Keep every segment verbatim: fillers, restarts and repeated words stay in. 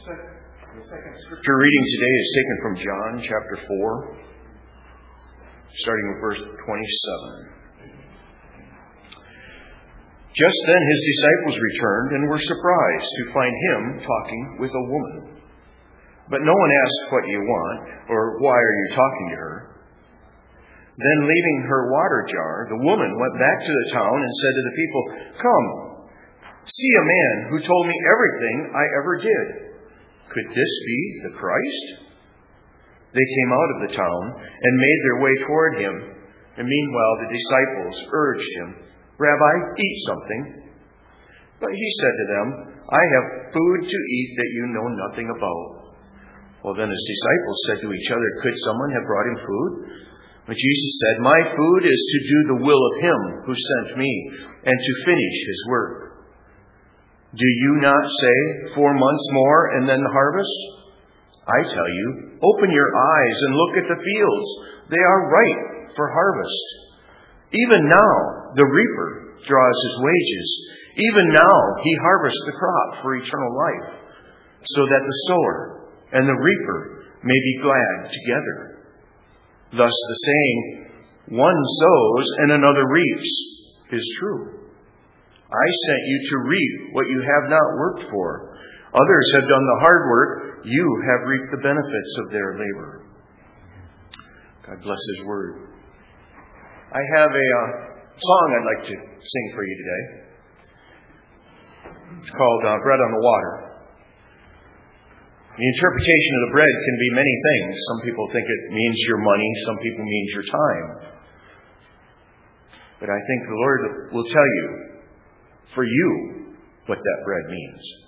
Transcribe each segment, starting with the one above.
The second scripture reading today is taken from John chapter four, starting with verse twenty-seven. Just then his disciples returned and were surprised to find him talking with a woman. But no one asked, "What do you want?" or "Why are you talking to her?" Then leaving her water jar, the woman went back to the town and said to the people, "Come, see a man who told me everything I ever did. Could this be the Christ?" They came out of the town and made their way toward him. And meanwhile the disciples urged him, "Rabbi, eat something." But he said to them, "I have food to eat that you know nothing about." Well, then his disciples said to each other, "Could someone have brought him food?" But Jesus said, "My food is to do the will of him who sent me and to finish his work. Do you not say, 'Four months more and then the harvest'? I tell you, open your eyes and look at the fields. They are ripe for harvest. Even now the reaper draws his wages. Even now he harvests the crop for eternal life, so that the sower and the reaper may be glad together. Thus the saying, 'One sows and another reaps,' is true. I sent you to reap what you have not worked for. Others have done the hard work. You have reaped the benefits of their labor." God bless his word. I have a uh, song I'd like to sing for you today. It's called uh, Bread on the Water. The interpretation of the bread can be many things. Some people think it means your money. Some people means your time. But I think the Lord will tell you, for you, what that bread means.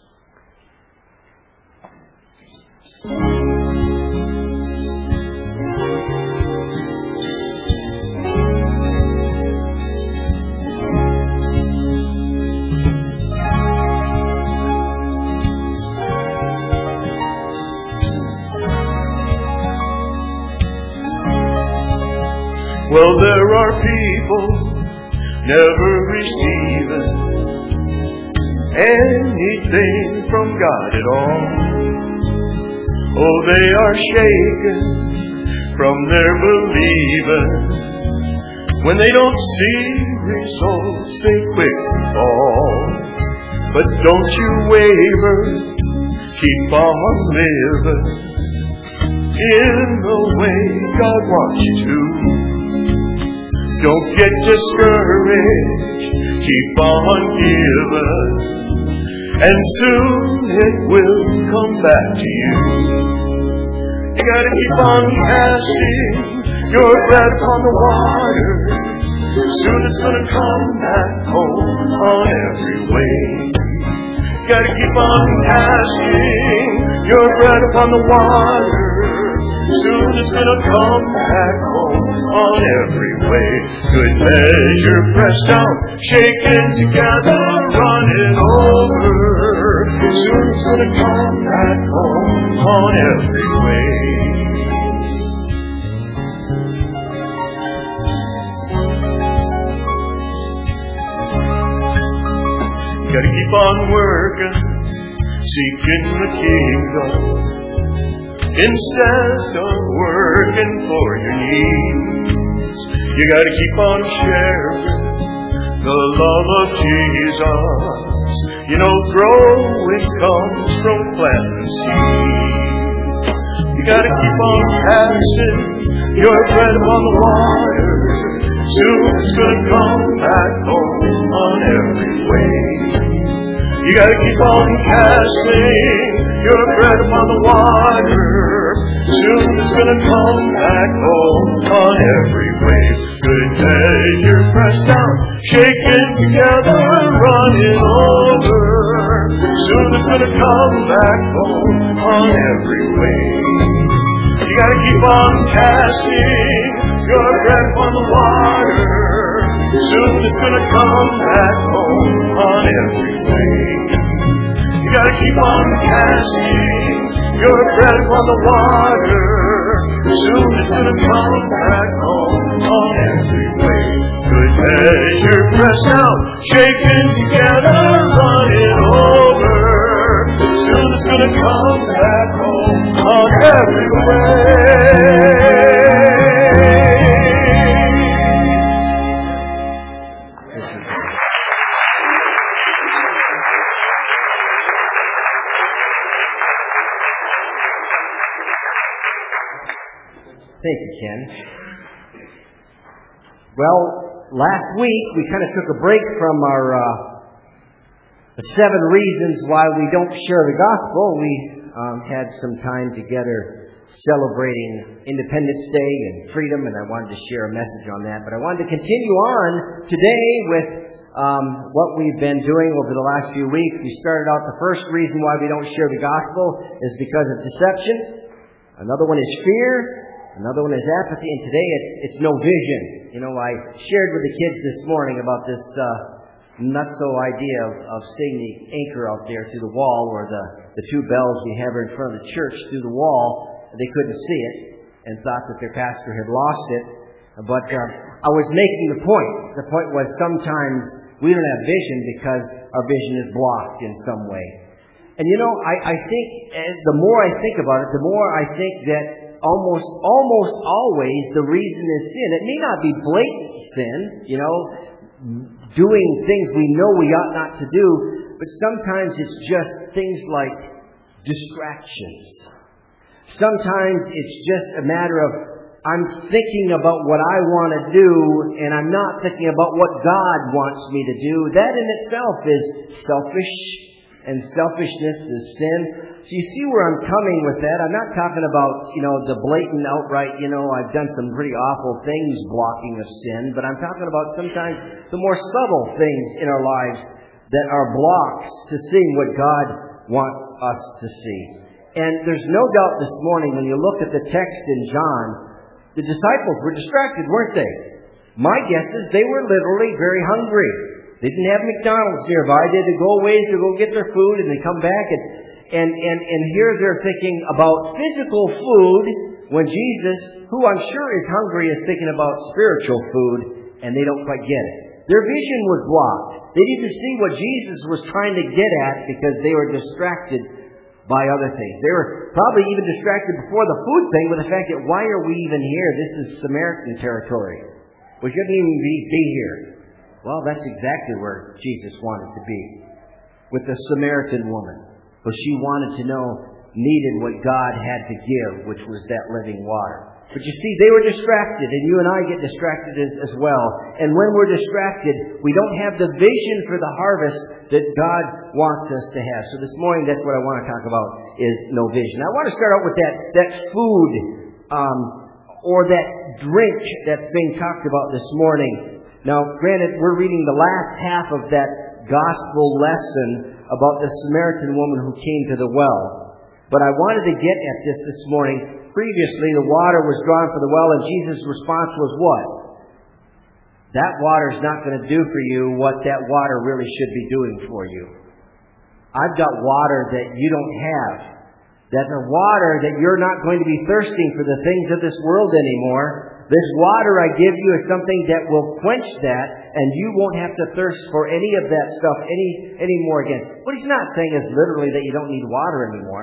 Well, there are people never receiving anything from God at all. Oh, they are shaken from their believing. When they don't see results, they quickly fall. But don't you waver, keep on living in the way God wants you to. Don't get discouraged, keep on giving, and soon it will come back to you. You gotta keep on casting your bread upon the water. Soon it's gonna come back home on every way. You gotta keep on casting your bread upon the water. Soon it's gonna come back home on every way. Good measure pressed down, shaken together, running over. Soon it's gonna come back home on every way. Gotta keep on working, seeking the kingdom, instead of working for your needs. You gotta keep on sharing the love of Jesus. You know, growing comes from planting seeds. You gotta keep on passing your bread upon the water. Soon it's gonna come back home on every way. You gotta keep on casting your bread upon the water. Soon it's gonna come back home on every wave. Good measure pressed down, shaken together, running over. Soon it's gonna come back home on every wave. You gotta keep on casting your bread upon the water. Soon it's gonna come back home on every wave. You gotta keep on casting your bread upon the water. Soon it's gonna come back home on every way. Good measure pressed out, shaken together, running over. Soon it's gonna and come back home on every way. Thank you, Ken. Well, last week we kind of took a break from our uh, the seven reasons why we don't share the gospel. We um, had some time together celebrating Independence Day and freedom, and I wanted to share a message on that. But I wanted to continue on today with um, what we've been doing over the last few weeks. We started out the first reason why we don't share the gospel is because of deception. Another one is fear. Another one is apathy, and today it's it's no vision. You know, I shared with the kids this morning about this uh, nutso idea of, of seeing the anchor out there through the wall, or the, the two bells we have in front of the church through the wall. They couldn't see it and thought that their pastor had lost it. But uh, I was making the point. The point was sometimes we don't have vision because our vision is blocked in some way. And you know, I, I think the more I think about it, the more I think that Almost, almost always the reason is sin. It may not be blatant sin, you know, doing things we know we ought not to do, but sometimes it's just things like distractions. Sometimes it's just a matter of I'm thinking about what I want to do, and I'm not thinking about what God wants me to do. That in itself is selfish, and selfishness is sin. So you see where I'm coming with that. I'm not talking about, you know, the blatant, outright, you know, I've done some pretty awful things blocking of sin, but I'm talking about sometimes the more subtle things in our lives that are blocks to seeing what God wants us to see. And there's no doubt this morning when you look at the text in John, the disciples were distracted, weren't they? My guess is they were literally very hungry. They didn't have McDonald's nearby. They had to go away to go get their food, and they come back, and and and, and here they're thinking about physical food when Jesus, who I'm sure is hungry, is thinking about spiritual food, and they don't quite get it. Their vision was blocked. They didn't see what Jesus was trying to get at because they were distracted by other things. They were probably even distracted before the food thing with the fact that why are we even here? This is Samaritan territory. We shouldn't even be, be here. Well, that's exactly where Jesus wanted to be, with the Samaritan woman. Because she wanted to know, needed what God had to give, which was that living water. But you see, they were distracted, and you and I get distracted as, as well. And when we're distracted, we don't have the vision for the harvest that God wants us to have. So this morning, that's what I want to talk about, is no vision. I want to start out with that, that food, um, or that drink that's being talked about this morning. Now, granted, we're reading the last half of that gospel lesson about the Samaritan woman who came to the well. But I wanted to get at this this morning. Previously, the water was drawn from the well, and Jesus' response was what? That water's not going to do for you what that water really should be doing for you. I've got water that you don't have. That the water that you're not going to be thirsting for the things of this world anymore. This water I give you is something that will quench that, and you won't have to thirst for any of that stuff any anymore again. What he's not saying is literally that you don't need water anymore.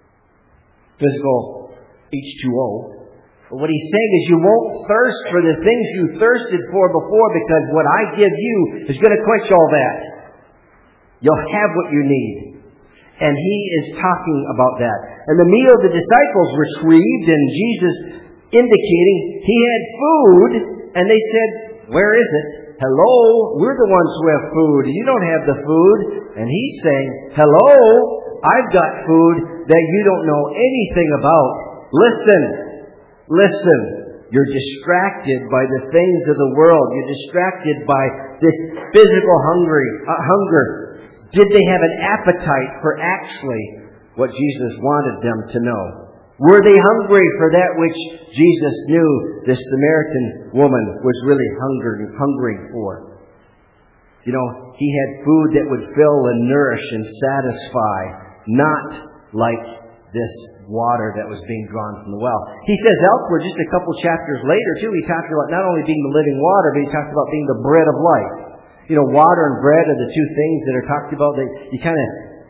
Physical H two O. But what he's saying is you won't thirst for the things you thirsted for before, because what I give you is going to quench all that. You'll have what you need. And he is talking about that. And the meal the disciples retrieved, and Jesus indicating he had food, and they said, where is it? Hello, we're the ones who have food. You don't have the food. And he's saying, hello, I've got food that you don't know anything about. Listen, listen. You're distracted by the things of the world. You're distracted by this physical hungry, uh, hunger. Did they have an appetite for actually what Jesus wanted them to know? Were they hungry for that which Jesus knew this Samaritan woman was really hungry, hungering for? You know, he had food that would fill and nourish and satisfy, not like this water that was being drawn from the well. He says elsewhere, just a couple chapters later, too, he talked about not only being the living water, but he talked about being the bread of life. You know, water and bread are the two things that are talked about that you kind of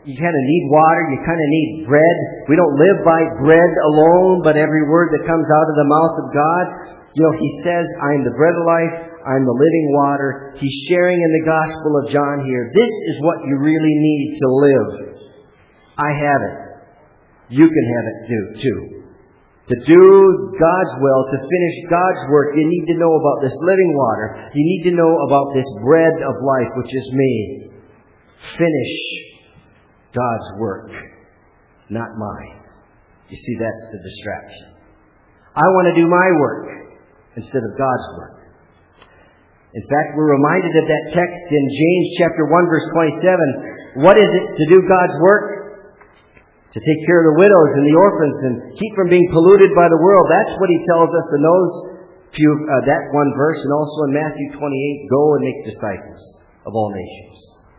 you kind of need water, you kind of need bread. We don't live by bread alone, but every word that comes out of the mouth of God. You know, He says, I am the bread of life, I am the living water. He's sharing in the Gospel of John here. This is what you really need to live. I have it. You can have it too. To do God's will, to finish God's work, you need to know about this living water. You need to know about this bread of life, which is me. Finish God's work, not mine. You see, that's the distraction. I want to do my work instead of God's work. In fact, we're reminded of that text in James chapter one, verse twenty-seven. What is it to do God's work? To take care of the widows and the orphans and keep from being polluted by the world. That's what He tells us in those few, uh, that one verse, and also in Matthew twenty-eight, go and make disciples of all nations.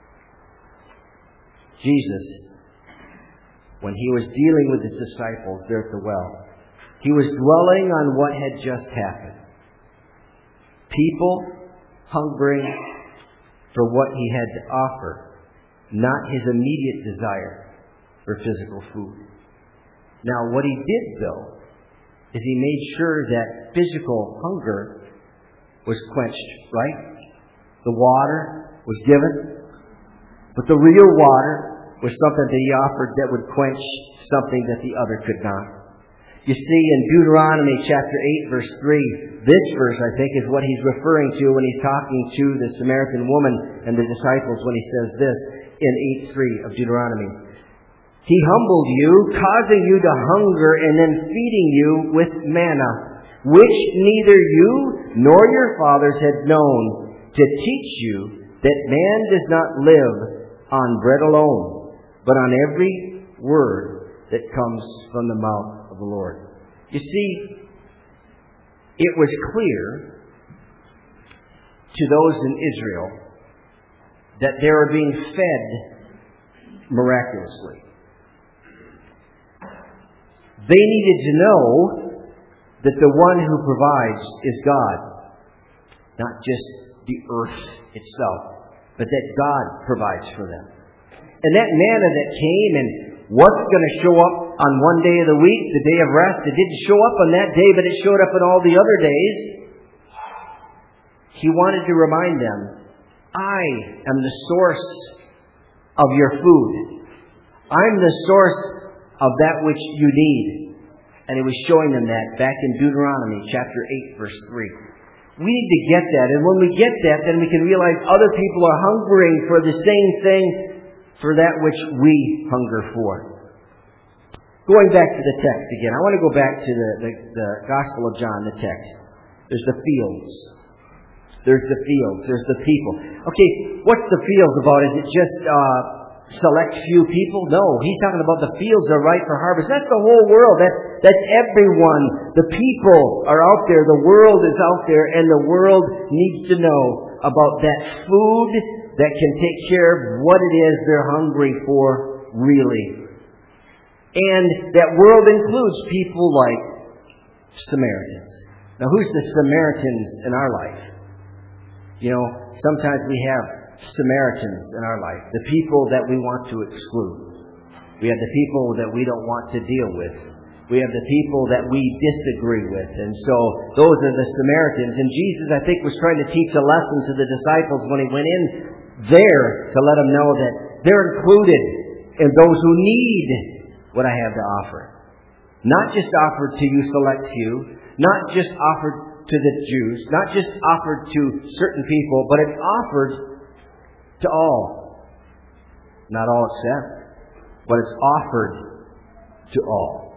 Jesus, when He was dealing with His disciples there at the well, He was dwelling on what had just happened. People hungering for what He had to offer, not His immediate desire for physical food. Now, what He did, though, is He made sure that physical hunger was quenched, right? The water was given, but the real water was something that He offered that would quench something that the other could not. You see, in Deuteronomy chapter eight, verse three, this verse, I think, is what He's referring to when He's talking to the Samaritan woman and the disciples when He says this in eight three of Deuteronomy. He humbled you, causing you to hunger, and then feeding you with manna, which neither you nor your fathers had known, to teach you that man does not live on bread alone, but on every word that comes from the mouth of the Lord. You see, it was clear to those in Israel that they were being fed miraculously. They needed to know that the one who provides is God, not just the earth itself, but that God provides for them. And that manna that came and wasn't going to show up on one day of the week, the day of rest, it didn't show up on that day, but it showed up on all the other days. He wanted to remind them, I am the source of your food. I'm the source of that which you need. And He was showing them that back in Deuteronomy chapter eight, verse three. We need to get that. And when we get that, then we can realize other people are hungering for the same thing, for that which we hunger for. Going back to the text again. I want to go back to the, the, the Gospel of John, the text. There's the fields. There's the fields. There's the people. Okay, what's the fields about? Is it just uh, select few people? No, He's talking about the fields are ripe for harvest. That's the whole world. That's, that's everyone. The people are out there. The world is out there. And the world needs to know about that food that can take care of what it is they're hungry for, really. And that world includes people like Samaritans. Now, who's the Samaritans in our life? You know, sometimes we have Samaritans in our life, the people that we want to exclude. We have the people that we don't want to deal with. We have the people that we disagree with. And so those are the Samaritans. And Jesus, I think, was trying to teach a lesson to the disciples when He went in there to let them know that they're included in those who need what I have to offer. Not just offered to you select few, not just offered to the Jews, not just offered to certain people, but it's offered to all. Not all accept, but it's offered to all.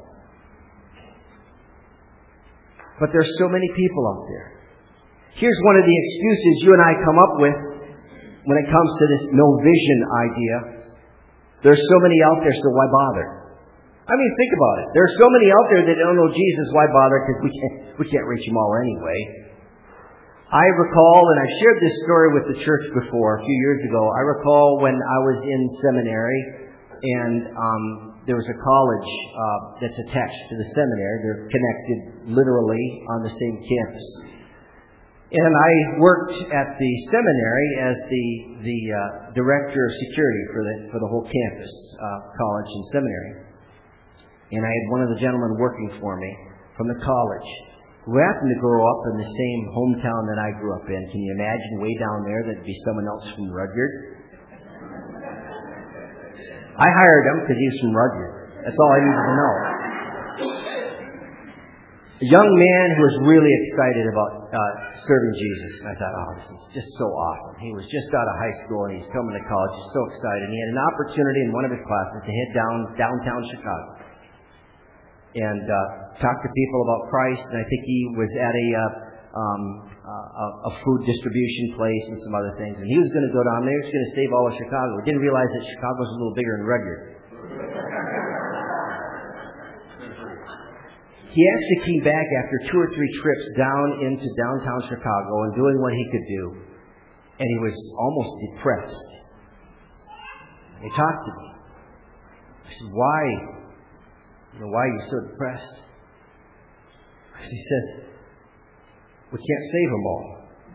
But there's so many people out there. Here's one of the excuses you and I come up with when it comes to this no vision idea. There's so many out there, so why bother? I mean, think about it. There's so many out there that don't know Jesus. Why bother? Because we can't, we can't reach them all anyway. I recall, and I've shared this story with the church before, a few years ago. I recall when I was in seminary, and um, there was a college uh, that's attached to the seminary. They're connected literally on the same campus. And I worked at the seminary as the the uh, director of security for the for the whole campus, uh, college and seminary. And I had one of the gentlemen working for me from the college who happened to grow up in the same hometown that I grew up in. Can you imagine way down there there'd be someone else from Rudyard? I hired him because he was from Rudyard. That's all I needed to know. A young man who was really excited about uh, serving Jesus. And I thought, oh, this is just so awesome. He was just out of high school and he's coming to college. He's so excited. And he had an opportunity in one of his classes to head down downtown Chicago and uh, talk to people about Christ. And I think he was at a uh, um, uh, a food distribution place and some other things. And he was going to go down there. He was going to save all of Chicago. He didn't realize that Chicago was a little bigger than Rudyard. He actually came back after two or three trips down into downtown Chicago and doing what he could do. And he was almost depressed. He talked to me. I said, why? You know, why are you so depressed? He says, we can't save them all.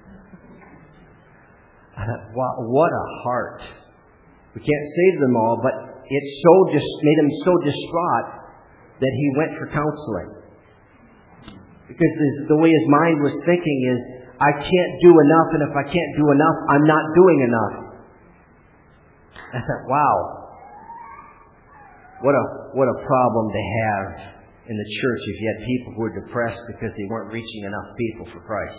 I thought, wow, what a heart. We can't save them all, but it so just made him so distraught that he went for counseling. Because the way his mind was thinking is, I can't do enough, and if I can't do enough, I'm not doing enough. I thought, wow, what a what a problem to have in the church if you had people who were depressed because they weren't reaching enough people for Christ.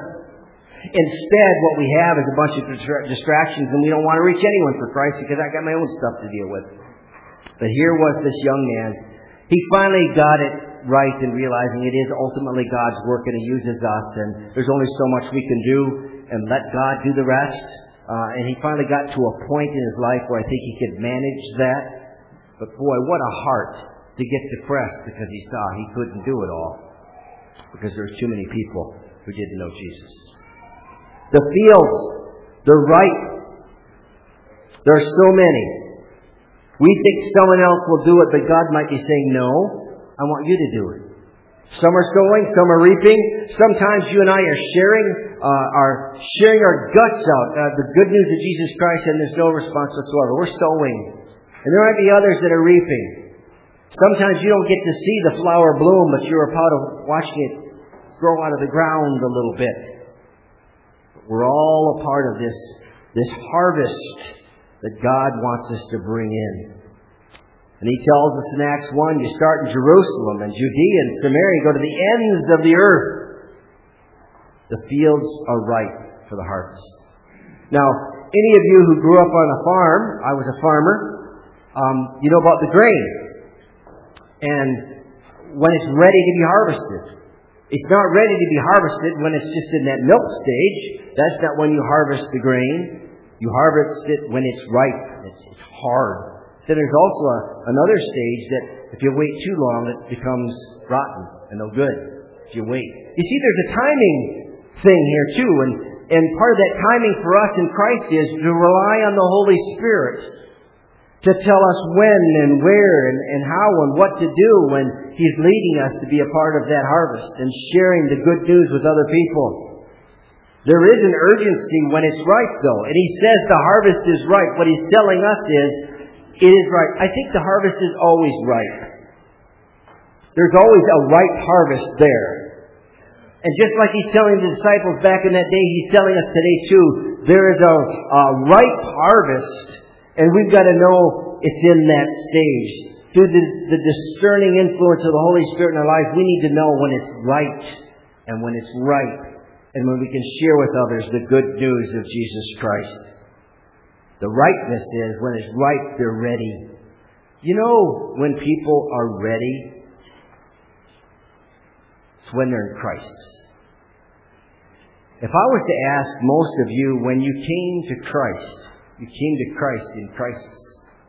Instead, what we have is a bunch of distractions, and we don't want to reach anyone for Christ because I got my own stuff to deal with. But here was this young man. He finally got it right in realizing it is ultimately God's work and He uses us, and there's only so much we can do, and let God do the rest. Uh, and he finally got to a point in his life where I think he could manage that. But boy, what a heart to get depressed because he saw he couldn't do it all, because there were too many people who didn't know Jesus. The fields, they're ripe. There are so many. We think someone else will do it, but God might be saying, no, I want you to do it. Some are sowing, some are reaping. Sometimes you and I are sharing, uh, are sharing our guts out, uh, the good news of Jesus Christ, and there's no response whatsoever. We're sowing. And there might be others that are reaping. Sometimes you don't get to see the flower bloom, but you're a part of watching it grow out of the ground a little bit. But we're all a part of this, this harvest that God wants us to bring in. And He tells us in Acts one, you start in Jerusalem and Judea and Samaria, go to the ends of the earth. The fields are ripe for the harvest. Now, any of you who grew up on a farm, I was a farmer, um, you know about the grain. And when it's ready to be harvested. It's not ready to be harvested when it's just in that milk stage. That's not when you harvest the grain. You harvest it when it's ripe. It's, it's hard. Then there's also a, another stage that if you wait too long, it becomes rotten and no good if you wait. You see, there's a timing thing here too. And, and part of that timing for us in Christ is to rely on the Holy Spirit to tell us when and where and, and how and what to do when He's leading us to be a part of that harvest and sharing the good news with other people. There is an urgency when it's ripe, though. And He says the harvest is ripe. What He's telling us is, it is ripe. I think the harvest is always ripe. There's always a ripe harvest there. And just like He's telling the disciples back in that day, He's telling us today too, there is a, a ripe harvest, and we've got to know it's in that stage. Through the, the discerning influence of the Holy Spirit in our lives, we need to know when it's right and when it's ripe, and when we can share with others the good news of Jesus Christ. The ripeness is when it's ripe, they're ready. You know when people are ready? It's when they're in Christ. If I was to ask most of you, when you came to Christ, you came to Christ in crisis.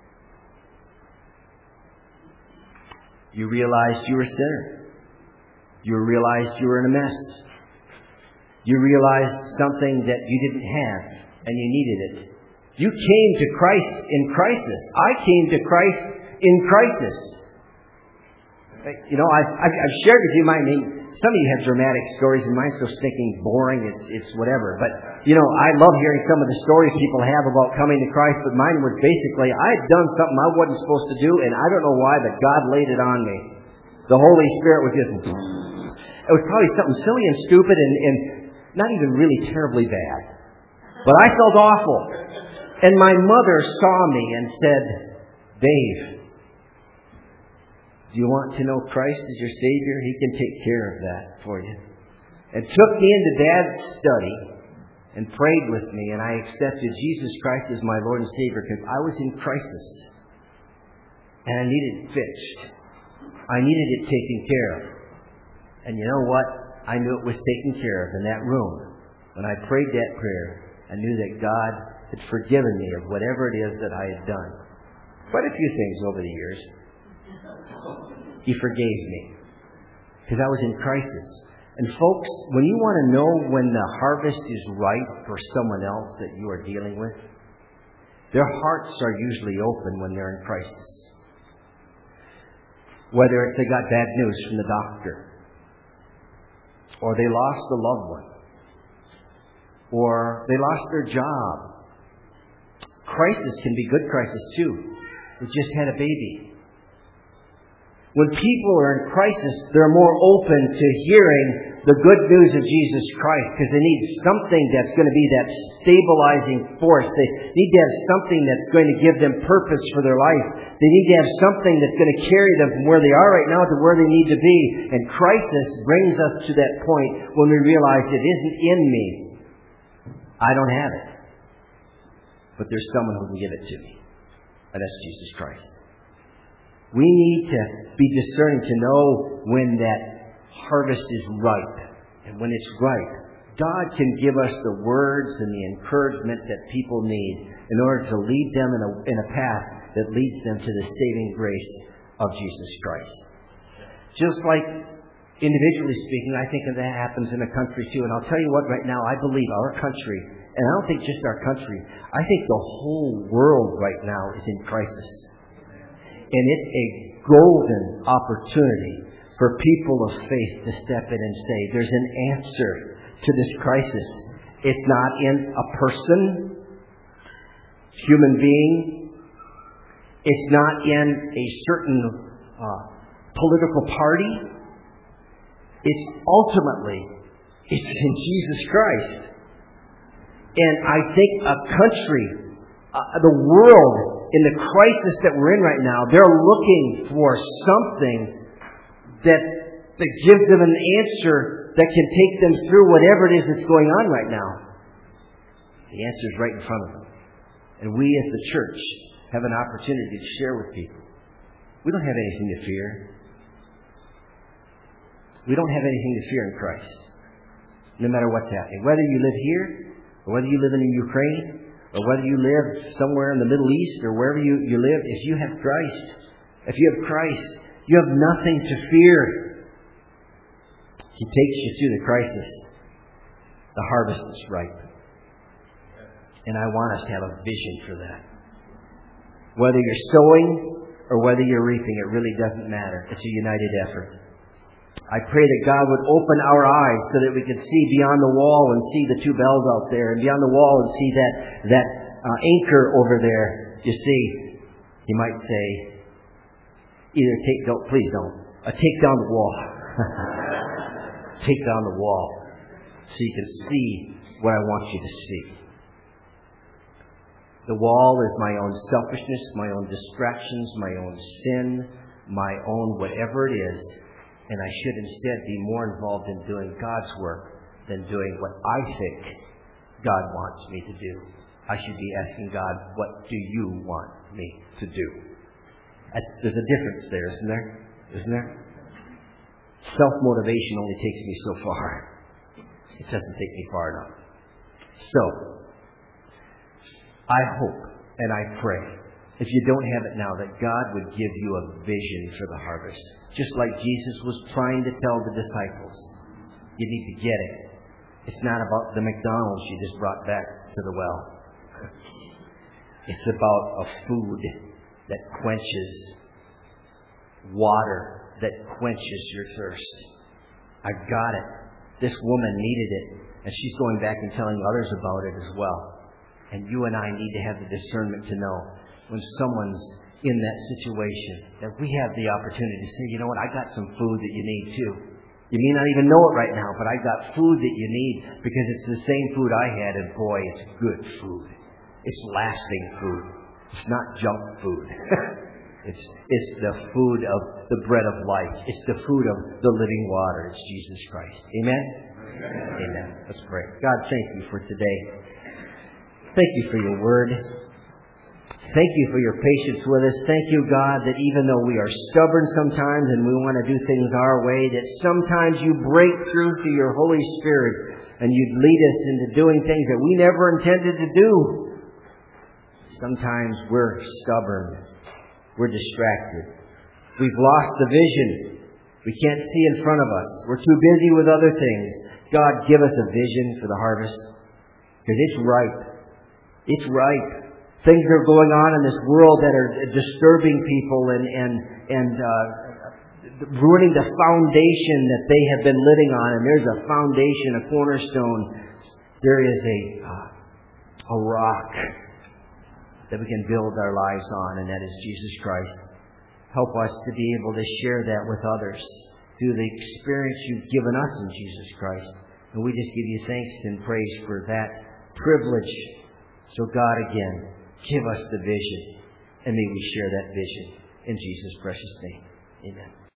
You realized you were a sinner. You realized you were in a mess. You realized something that you didn't have and you needed it. You came to Christ in crisis. I came to Christ in crisis. You know, I've, I've, I've shared with you my name. Some of you have dramatic stories, and mine's so stinking boring, it's, it's whatever. But, you know, I love hearing some of the stories people have about coming to Christ, but mine was basically, I had done something I wasn't supposed to do, and I don't know why, but God laid it on me. The Holy Spirit was just... It was probably something silly and stupid and, and not even really terribly bad. But I felt awful. And my mother saw me and said, Dave, do you want to know Christ as your Savior? He can take care of that for you. And took me into Dad's study and prayed with me, and I accepted Jesus Christ as my Lord and Savior because I was in crisis. And I needed it fixed. I needed it taken care of. And you know what? I knew it was taken care of in that room. When I prayed that prayer, I knew that God had forgiven me of whatever it is that I had done. Quite a few things over the years. He forgave me. Because I was in crisis. And folks, when you want to know when the harvest is ripe for someone else that you are dealing with, their hearts are usually open when they're in crisis. Whether it's they got bad news from the doctor, or they lost a loved one, or they lost their job. Crisis can be good crisis too. We just had a baby. When people are in crisis, they're more open to hearing the good news of Jesus Christ because they need something that's going to be that stabilizing force. They need to have something that's going to give them purpose for their life. They need to have something that's going to carry them from where they are right now to where they need to be. And crisis brings us to that point when we realize it isn't in me. I don't have it. But there's someone who can give it to me. And that's Jesus Christ. We need to be discerning to know when that harvest is ripe. And when it's ripe, God can give us the words and the encouragement that people need in order to lead them in a, in a path that leads them to the saving grace of Jesus Christ. Just like individually speaking, I think that happens in a country too. And I'll tell you what, right now, I believe our country, and I don't think just our country, I think the whole world right now is in crisis. And it's a golden opportunity for people of faith to step in and say, there's an answer to this crisis. It's not in a person, human being. It's not in a certain uh, political party. It's ultimately, it's in Jesus Christ. And I think a country, uh, the world, in the crisis that we're in right now, they're looking for something that, that gives them an answer that can take them through whatever it is that's going on right now. The answer is right in front of them. And we as the church have an opportunity to share with people. We don't have anything to fear. We don't have anything to fear in Christ. No matter what's happening. Whether you live here, or whether you live in the Ukraine, or whether you live somewhere in the Middle East, or wherever you, you live, if you have Christ, if you have Christ, you have nothing to fear. He takes you through the crisis. The harvest is ripe. And I want us to have a vision for that. Whether you're sowing or whether you're reaping, it really doesn't matter. It's a united effort. I pray that God would open our eyes so that we could see beyond the wall and see the two bells out there, and beyond the wall and see that that uh, anchor over there. You see, He might say, either take, don't, please don't, uh, take down the wall. Take down the wall so you can see what I want you to see. The wall is my own selfishness, my own distractions, my own sin, my own whatever it is. And I should instead be more involved in doing God's work than doing what I think God wants me to do. I should be asking God, what do you want me to do? There's a difference there, isn't there? Isn't there? Self-motivation only takes me so far. It doesn't take me far enough. So, I hope and I pray, if you don't have it now, that God would give you a vision for the harvest. Just like Jesus was trying to tell the disciples. You need to get it. It's not about the McDonald's you just brought back to the well. It's about a food that quenches, water that quenches your thirst. I've got it. This woman needed it, and she's going back and telling others about it as well. And you and I need to have the discernment to know when someone's in that situation that we have the opportunity to say, you know what, I got some food that you need too. You may not even know it right now, but I got food that you need because it's the same food I had, and boy, it's good food. It's lasting food. It's not junk food. it's it's the food of the bread of life. It's the food of the living water. It's Jesus Christ. Amen? Amen. Amen. Let's pray. God, thank you for today. Thank you for your word. Thank you for your patience with us. Thank you, God, that even though we are stubborn sometimes and we want to do things our way, that sometimes you break through to your Holy Spirit and you'd lead us into doing things that we never intended to do. Sometimes we're stubborn. We're distracted. We've lost the vision. We can't see in front of us. We're too busy with other things. God, give us a vision for the harvest, because it's ripe. It's ripe. Things are going on in this world that are disturbing people and and and uh, ruining the foundation that they have been living on. And there's a foundation, a cornerstone. There is a uh, a rock that we can build our lives on, and that is Jesus Christ. Help us to be able to share that with others through the experience you've given us in Jesus Christ. And we just give you thanks and praise for that privilege. So God, again, give us the vision, and may we share that vision in Jesus' precious name. Amen.